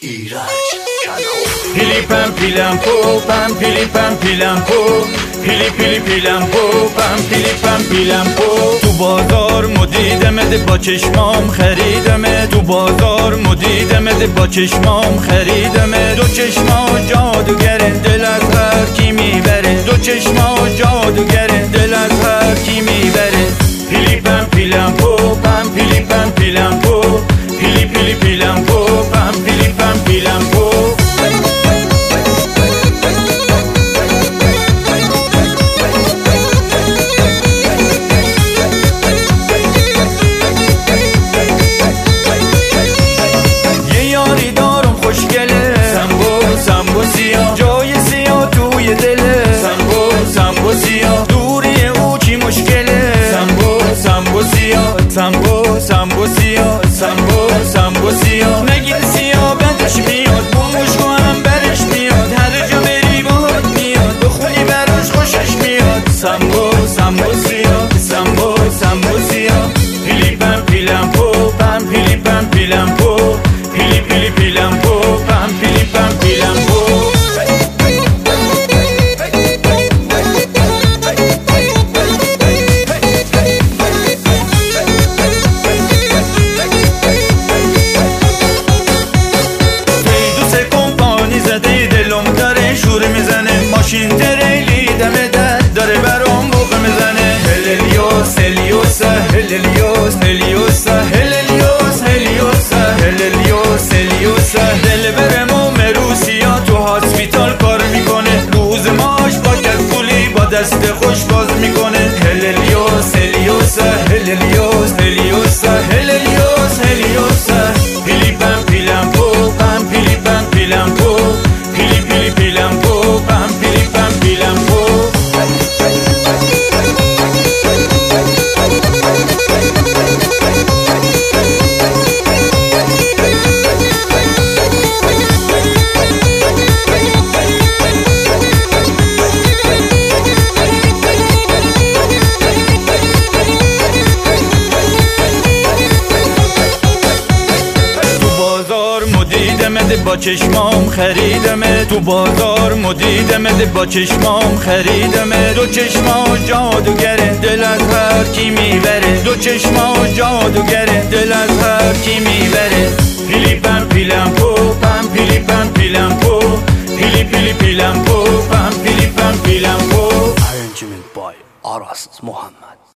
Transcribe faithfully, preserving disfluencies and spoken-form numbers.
ایرج کنو پیلی پم پیلم پو پم پیلی پم پیلم پو پیلی پیلی پیلم پو پم پیلی پم پیلم پو تو بازار مدیدمت با چشمام خریدمت تو بازار مدیدمت با چشمام خریدمت دو چشما جادوگره دل از هر کی میبره دو چشما جادوگره دل از هر کی میبره پیلی پم پیلم پو پم پیلی پم پیلم پو پیلی پیلی پیلم پو پم پیلی پم پیلم پو یه یاری دارم خوشگله سنبو سنبو سیاه جای سیاه توی دله سنبو سنبو سیاه دوری او چی مشکله سنبو سنبو سیاه سنبو سنبو سیاه سنبو سنبو سیاه نگیر سیاه بدش میاد بومش کنم برش میاد هر جا بری باهات میاد بخونی براش خوشش میاد سنبو سنبو سیاه سنبو سنبو سیاه پیلی پم پیلم پو پم پیلی پم پیلم پو پیلی پیلی پیلم پو پم پیلی پم پیلم پو شور میزنه ماشین تریلی دم در داره برام بوق میزنه هلیلیوس هلیوس هلیلیوس هلیوس هلیلیوس هلیوس هلیلیوس هلیوس دل برمو مروسیا تو هاسپیتال کار میکنه روز ماش با کفولی با دست خوش باز میکنه هلیلیوس هلیوس هلیلیوس هلیوس هلیلیوس هلیوس پیلی پم پیلم پو پم پیلی پم پیلم پو پیلی پیلی پیلم پو پم پیلی پم پیلم پو مدیدمت با چشمام خریدمت تو بازار مدیدمت با چشمام خریدمت دو چشما جادوگره دل از هر کی میبره دو چشما جادوگره دل از هر کی میبره پیلی پم پیلم پو پم پیلی پم پیلم پو پیلی پیلی پیلم پو پم پیلی پم پیلم پو Arrangement by Aras Muhammad.